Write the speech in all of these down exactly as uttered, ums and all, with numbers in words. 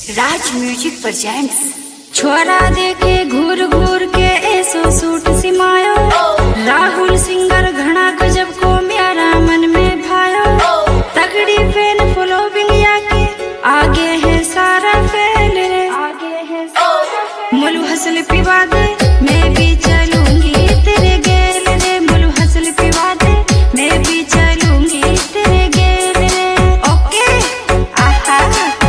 राज music presents. छोरा देखे घूर घूर के ऐसो सूट सिमायो, राहुल सिंगर घना गजब को म्यारा मन में भायो। तगड़ी फैन फॉलोइंग याके आगे है सारा फैल रे, आगे है सारा। मुलु हसल पिवा दे मैं भी चलूंगी तेरे गेल रे, मुलु हसल पिवा दे मैं भी चलूंगी तेरे गेल रे। ओके आहा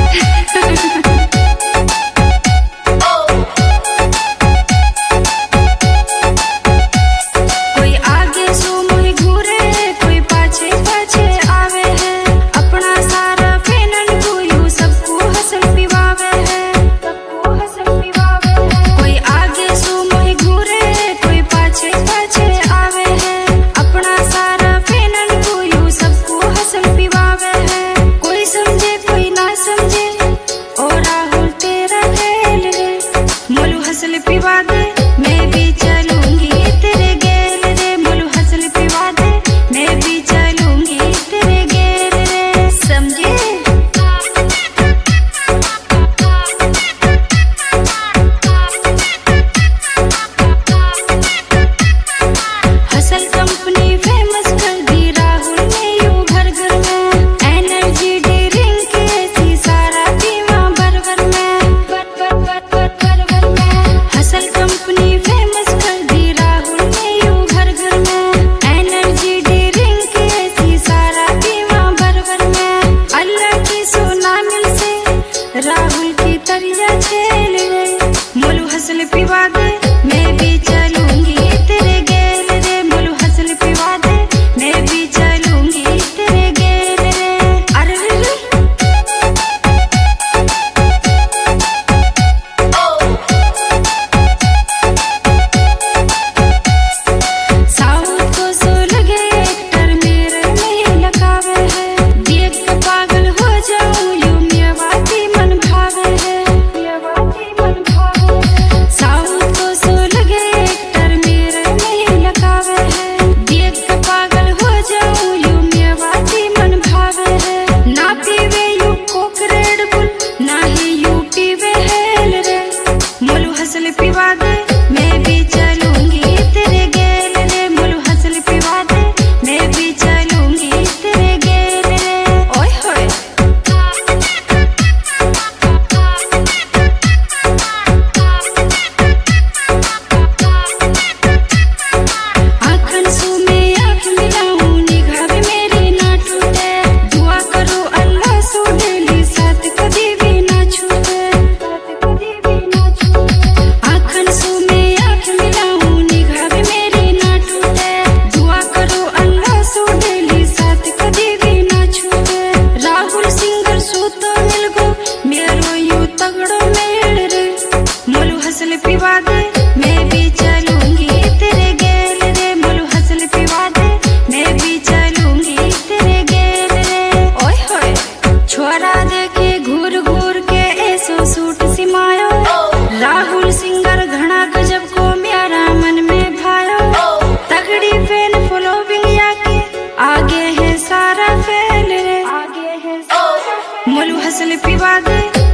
कोई आगे सो मुझे घूरे, कोई पाछे पाछे आवे है। अपना सारा फैनन को यू सबको हसल पिवावे है, सबको हसल पिवावे है। कोई आगे सो मुझे घूरे, कोई पाछे पाछे आवे है। अपना सारा फैनन को यू सबको हसल पिवावे है। कोई समझे कोई ना समझे ओ राहुल तेरा खेल रे, मुलु हसल पिवा दे मैं भी चलूंगी तेरे गेल रे, मुलु हसल पिवा दे मैं भी चलूंगी तेरे गेल रे। समझे हसल कंपनी फेमस कर दी राहुल ने यू घर घर में। एनर्जी ड्रिंक ऐसी सारा पीवा भर भर में, भर भर भर भर भर भर में। हसल कंपनी फेमस कर दी राहुल ने यू घर घर में। एनर्जी ड्रिंक ऐसी सारा पीवा भर भर में। अल्लाह की सोना मिल से राहुल की तरिया छेल रे, मुलु हसल पिवा दे मैं भी चलूंगी तेरे गेल रे, मुलु हसल पिवा दे मैं भी चलूंगी तेरे गेल रे। अरे रे रे साउथ को सो लगे एक्टर मेरे में लगावे है। देख के पागल हो जाऊं यू मेवाती मन भावे है, मेवाती मन भावे है। साउथ को सो लगे एक्टर मेरे में लगावे है। देख के पागल हो जाऊं यू मेवाती मन भावे है। ना पीवे यू कोक रेड बुल, ना ही यू पीवे हेल रे, मुलु हसल पिवा दे मैं भी चलूंगी तेरे गेल रे, मुलु हसल पिवा दे मैं भी चलूंगी तेरे गेल रे। ओए होए आँखन सो में आँख मिलाऊं, निगाह भी मेरी ना टूटे। दुआ करो अल्लाह सो डेली साथ कभी भी ना छूटे, साथ कभी भी ना छूटे। आँखन सो में आँख मिलाऊं, निगाह भी मेरी ना टूटे। दुआ करो अल्लाह सो डेली साथ कभी भी ना छूटे। राहुल सिंगर सो तो मिल गो मेरो यू तगड़ो मेल रे, मुलु हसल पिवा दे मैं भी चलूंगी तेरे गेल रे, मुलु हसल पिवा दे मैं भी चलूंगी तेरे गेल रे। ओए होए छोरा देखे घूर घूर के ऐसो सूट सिमायो, राहुल सिंगर घना गजब को म्यारा मन में भायो। तगड़ी फैन फॉलोइंग याके आगे है सारा फैल रे, आगे है सारा। मुलु हसल पिवा दे